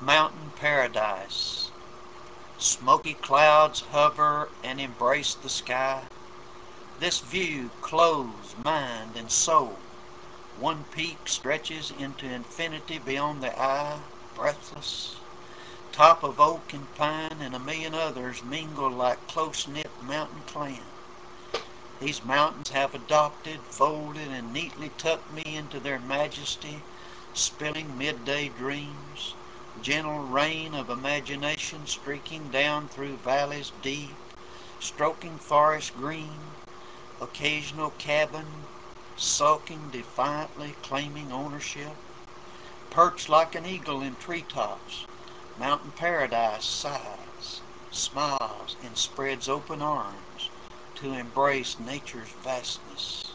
Mountain paradise. Smoky clouds hover and embrace the sky. This view clothes mind and soul. One peak stretches into infinity beyond the eye, breathless. Top of oak and pine and a million others mingle like close-knit mountain clan. These mountains have adopted, folded, and neatly tucked me into their majesty, spilling midday dreams, gentle rain of imagination streaking down through valleys deep, stroking forest green, occasional cabin, sulking defiantly, claiming ownership. Perched like an eagle in treetops, mountain paradise sighs, smiles, and spreads open arms to embrace nature's vastness.